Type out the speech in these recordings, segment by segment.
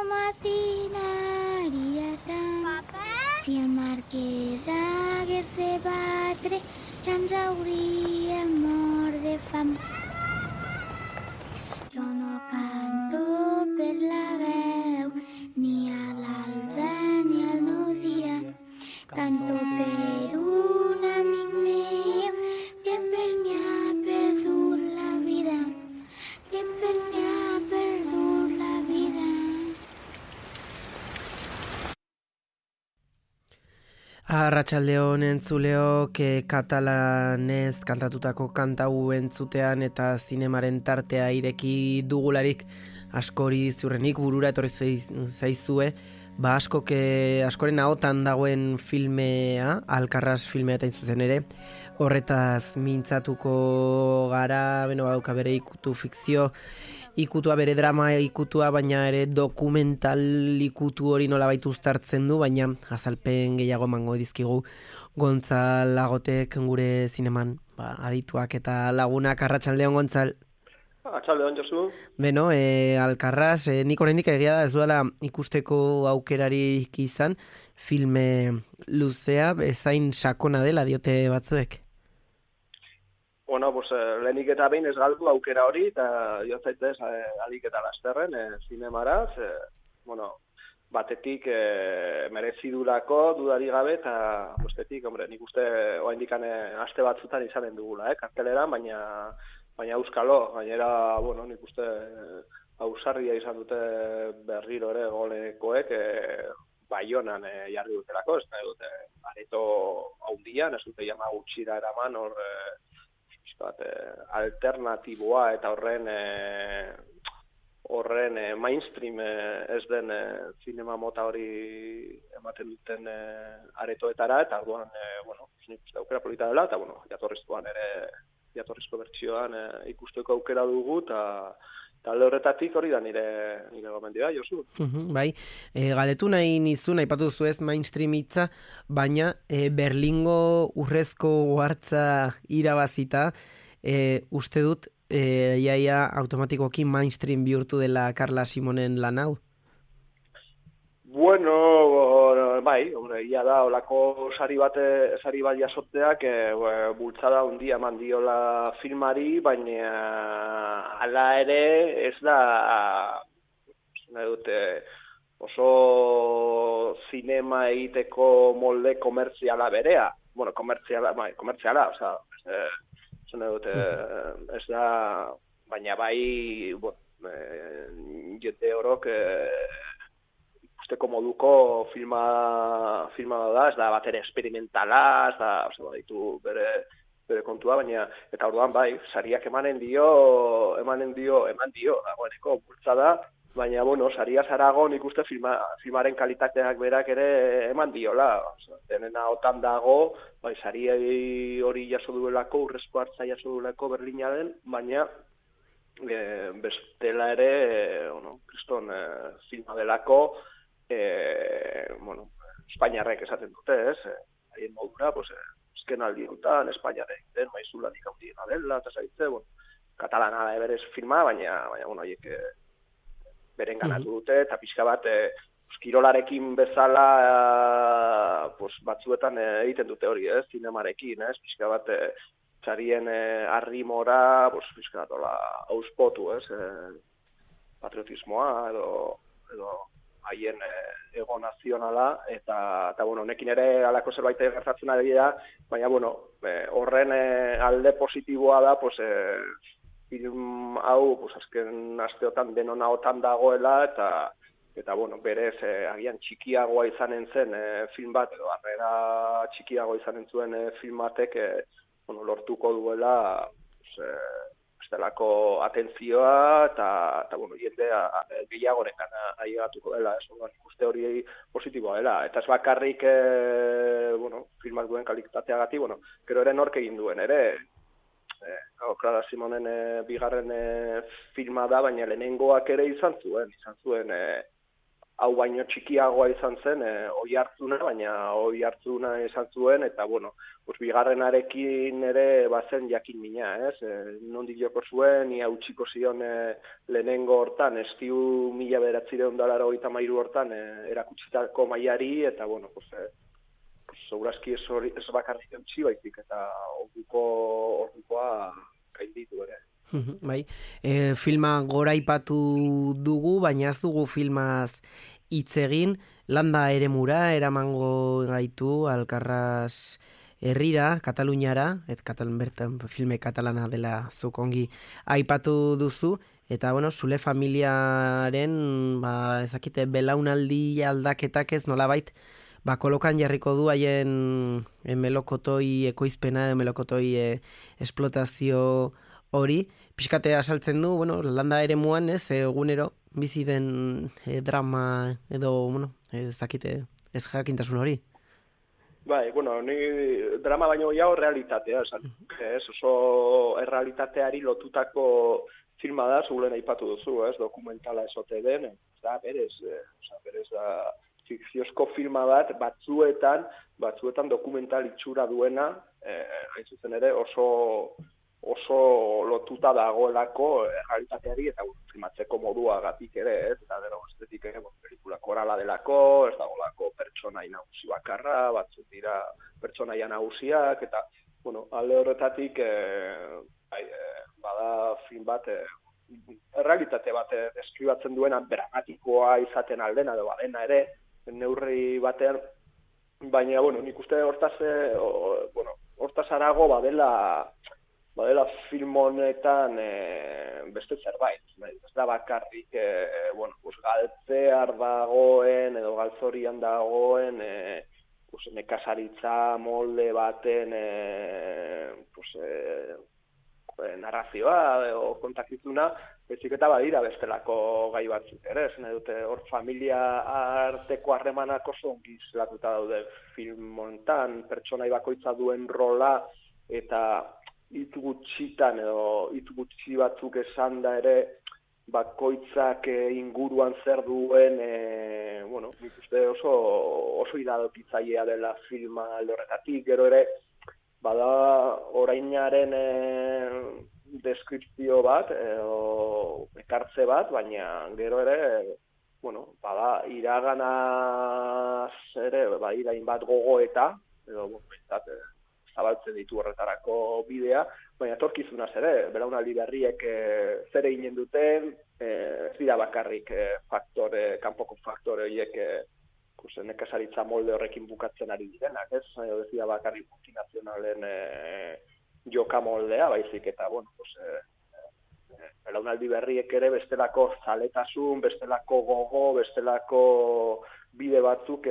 matinària si el marquès hagués de batre ja ens hauríem mort de fam. Jo no canto per la veu ni a l'alba ni al nou dia, canto per un amic meu que per mi ha perdut la vida, que per mi ha perdut la vida. Arratsaldeon entzuleok, katalanez kantatutako kanta hau entzutean eta zinemaren tartea ireki dugularik askori ziurrenik burura etorri zaizue, askoren ahotan dagoen filmea, Alkarras filmea eta zuzen ere, horretaz mintzatuko gara, badauka bere ikutu fikzio, ikutua bere drama ikutua, baina ere dokumental ikutu hori nolabait uztartzen du, baina azalpen gehiago emango dizkigu Gontzal Agotek gure zineman, adituak eta lagunak. Arratsaldeon, Gontzal. Arratsaldeon, Josu. Alkarraz, nik oraindik egia da ez duela ikusteko aukerarik izan, filme luzea, bezain sakona dela diote batzuek. Bueno, lehenik eta behin ez galdu aukera hori, eta jotzaitez alik eta lasterren zinemaraz, batetik merezidurako dudari gabe, eta bestetik, nik uste oraindik aste batzutan izanen dugula, karteleran, baina euskalo, gainera, nik uste ausarria izan dute berriro ere golekoek, Baionan jarri dutelako, ez nahi dute areto haundian, ez dute jama gutxira eraman hor, alternatiboa eta horren mainstream ez den zinema mota hori ematen duten aretoetara, eta orduan, nik uste aukera polita dela, eta jatorrizko bertsioan ikusteko aukera dugu, eta alde horretatik hori da nire gomendioa, Josu. Bai, galdetu nahi nizun, aipatu duzu ez mainstream hitza, baina Berlingo urrezko uhartza irabazita, uste dut, iaia automatikoki mainstream bihurtu dela Carla Simonen lan hau? Bueno, bai, ia da, olako sari bat jasotzeak bultzada handia eman diola filmari, baina hala ere ez da, oso zinema egiteko molde komertziala berea. Bueno, komertziala, ez da, baina bai, jende horok usteko moduko filma da, ez da bat ere experimentala, ez da, ditu bere kontua, baina, eta orduan bai, sariak eman dio, dagoeneko bultzada, baina, saria zarago nik uste filmaren kalitateak berak ere eman diola, denena otan dago, bai, sari hori jaso duelako, urrezko hartza jaso duelako Berlinaren, baina, bestela ere, kriston filma delako, Espainiarrek esaten dute, ez? Haien modura, esken aldiotan, Espainiarrek den, maizulatik handiena dela, eta zaitze, katalana berez filma, baina haiek beren ganatu dute, eta pixka bat, kirolarekin bezala, batzuetan egiten dute hori, ez? Zinemarekin, ez? Pixka bat, txarien arrimora, pixka bat, auspotu, ez? Patriotismoa, edo haien ego nazionala, eta honekin ere alako zerbait gertatzen ari da, baina, horren alde positiboa da, film hau, azken asteotan denona otan dagoela, eta berez, agian txikiagoa izanen zen film bat, edo harrera txikiagoa izanen zuen film batek, lortuko duela, estelako atentzioa, eta jende gehiagoren gana ailegatuko dela, ikuste hori positiboa dela. Eta ez bakarrik, filmak duen kalitateagatik, gero ere nork egin duen, ere, Clara Simonen bigarren filma da, baina lehenengoak ere izan zuen hau baino txikiagoa izan zen, Oihartzuna, baina Oihartzuna izan zuen, eta, bueno, bigarrenarekin ere bazen jakin mina, ez? Nondik joko zuen, ia utziko zion lehenengo hortan, estiu 1983 hortan erakutsitako mailari, eta, bueno, segurazki ez bakarrik eutxi baizik, eta ordukoa gainditu ere. Bai, filma goraipatu dugu, baina ez dugu filmaz hitz egin, landa eremura eramango gaitu Alkarraz herrira, Kataluniara, bertan filme katalana dela zuk ongi aipatu duzu, eta bueno, zule familiaren, ezakite, belaunaldi aldaketak ez nolabait, kolokan jarriko du haien melokotoi ekoizpena, melokotoi esplotazio hori, pixkate asaltzen du, bueno, landa eremuan ez, egunero bizi den drama edo, bueno, ez dakite, ez jakintasun hori. Bai, bueno, ni drama baino gehiago realitatea, ez, oso errealitateari lotutako filma da, zugulen aipatu duzu, ez, dokumentala esote den, berez da fikziozko filma bat, batzuetan dokumental itxura duena, hain zuzen ere oso lotuta dagoelako realitateari eta filmatzeko moduagatik ere, eta gero estetik ere, pelikula korala delako, ez dagolako pertsonai nagusi bakarra, batzuk dira pertsonaia nagusiak, eta, bueno, alde horretatik, bada film bat, realitate bat deskribatzen duena dramatikoa izaten aldena, edo badena ere, neurri batean, baina, bueno, nik uste hortaz arago badela film honetan beste zerbait. Ez da bakarrik, galtzear dagoen edo galtzorian dagoen nekazaritza molde baten narrazioa edo kontakizuna, bezik eta badira bestelako gai batzuk ere, esan dute hor familia arteko harremanak oso ongi islatuta daude film honetan, pertsonai bakoitza duen rola eta hitz gutxitan edo hitz gutxi batzuk esan da ere bakoitzak inguruan zer duen, nik uste oso iradokitzailea dela filma alde horretatik, gero ere bada orainaren deskripzio bat, ekartze bat, baina gero ere, bada iraganaz ere, irain bat gogoeta, edo, zabaltzen ditu horretarako bidea, baina etorkizunaz ere, belaunaldi berriek zer eginen duten, ez dira bakarrik kanpoko faktore horiek nekazaritza molde horrekin bukatzen ari direnak, ez dira bakarrik multinazionalen joka moldea, baizik eta, belaunaldi berriek ere bestelako zaletasun, bestelako gogo, bestelako bide batzuk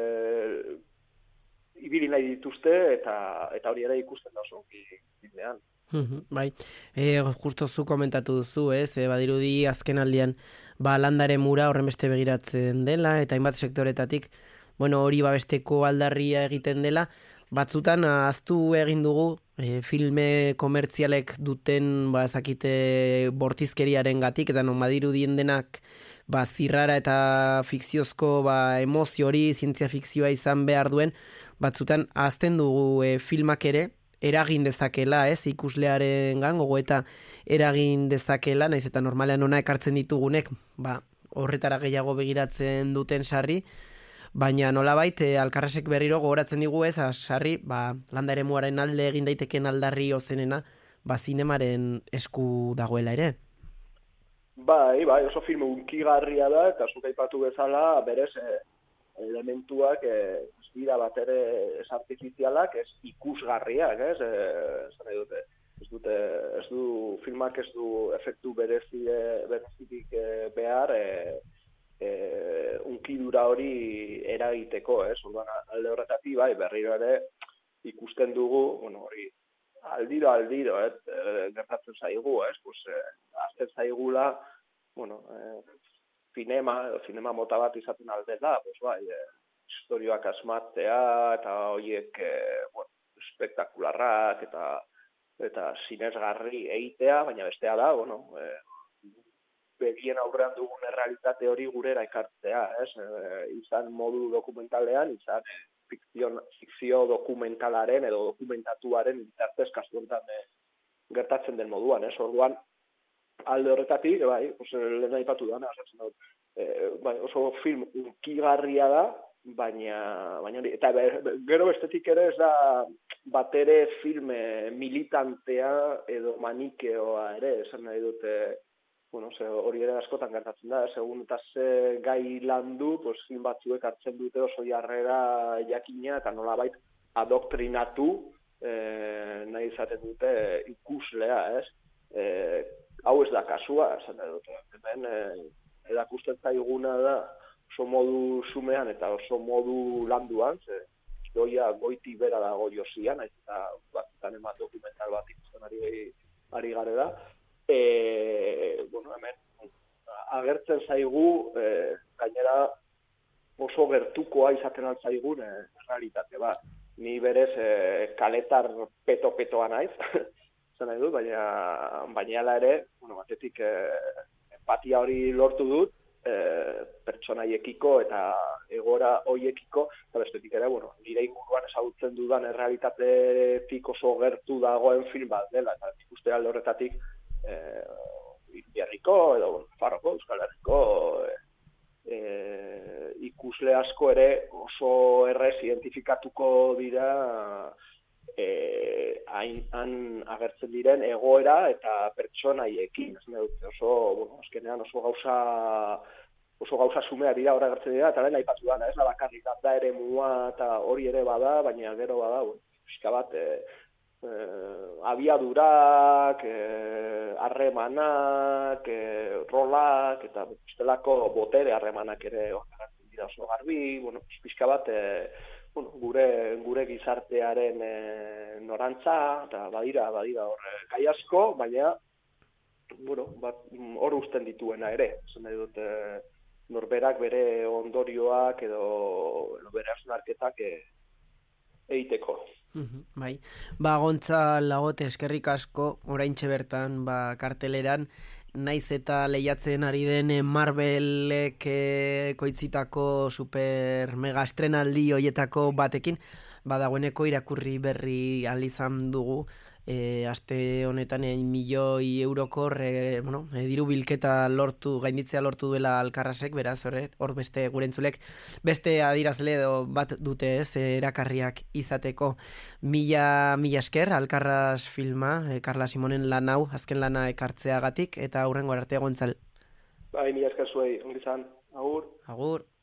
ibili nahi dituzte eta hori ere ikusten da oso bidean. Bai, justo zu komentatu duzu, ez? Badirudi azken aldian landare mura horren beste begiratzen dela eta hainbat sektoretatik, hori babesteko aldarria egiten dela, batzutan ahaztu egin dugu filme komertzialek duten ezakite bortizkeriaren gatik, eta non badirudien denak zirrara eta fikziozko emozio hori, zientzia fikzioa izan behar duen, batzutan ahazten dugu filmak ere eragin dezakela, ez, ikuslearen gogo eta eragin dezakela, naiz eta normalean ona ekartzen ditugunek, horretara gehiago begiratzen duten sarri, baina nolabait Alkarrasek berriro gogoratzen digu ez, sarri, landa eremuaren alde egin daiteken aldarri ozenena, zinemaren esku dagoela ere. Bai, oso film unkigarria da, eta zuk aipatu bezala, berez elementuak ez dira bat ere ez artifizialak, ez ikusgarriak, filmak ez du efektu berezitik behar unkidura hori eragiteko, alde horretatik, berriro ere ikusten dugu, hori aldiro, gertatzen zaigu, azten zaigula, zinema mota bat izaten alde da, historioak asmatzea, eta horiek espektakularrak, eta sinesgarri egitea, baina bestea da, begien aurrean dugun errealitate hori gurera ekartzea, ez? Izan modu dokumentalean, izan fikzio dokumentalaren edo dokumentatuaren bitartez kasu honetan gertatzen den moduan, ez? Orduan, alde horretatik, bai, lehen aipatu dana, bai, oso film unkigarria da, baina eta gero bestetik ere ez da batere film militantea edo manikeoa ere, esan nahi dute, hori ere askotan gertatzen da, segun eta ze gai landu, film batzuek hartzen dute oso jarrera jakina eta nolabait adoktrinatu nahi izaten dute ikuslea, ez? Hau ez da kasua, esan nahi dute. Hemen erakusten zaiguna da oso modu sumean eta oso modu landuan, doia goiti bera dago josian, eta batzutan eman dokumental bat ikusten ari gare da. Hemen agertzen zaigu, gainera oso gertukoa izaten altzaigun realitate bat. Ni berez kaletar peto-petoa naiz, zan nahi dut, baina ala ere, batetik empatia hori lortu dut, pertsonaiekiko eta egora hoiekiko, eta bestetik ere, nire inguruan ezagutzen dudan errealitatetik oso gertu dagoen film bat dela, eta ikuste alde horretatik Herriko edo Farroko, Euskal Herriko ikusle asko ere oso errez identifikatuko dira han agertzen diren egoera eta pertsonaiekin. Azkenean oso gauza sumea dira hor agertzen dira, eta lehen aipatu dana, ez da bakarrik da ere mua eta hori ere bada, baina gero bada, pixka bat abiadurak, harremanak, rolak, eta bestelako botere harremanak ere agertzen dira oso garbi, pixka bat gure gizartearen norantza, eta badira hor gai asko, baina hor uzten dituena ere, esan nahi dut norberak bere ondorioak edo bere hausnarketak egiteko. Bai, Gontza Lagote eskerrik asko, oraintxe bertan karteleran, naiz eta lehiatzen ari den Marvelek koitzitako super mega estrenaldi hoietako batekin, dagoeneko irakurri berri izan dugu, aste honetan 1 milioi euroko diru bilketa gainditzea lortu duela Alkarrasek, beraz hor beste gure entzulek beste adirazle edo bat dute ez erakarriak izateko. Mila esker Alkarras filma, Karla Simonen lan hau, azken lana ekartzeagatik, eta hurrengo arte Gontzal. Bai, mila esker zuei, ongi izan. Agur. Agur.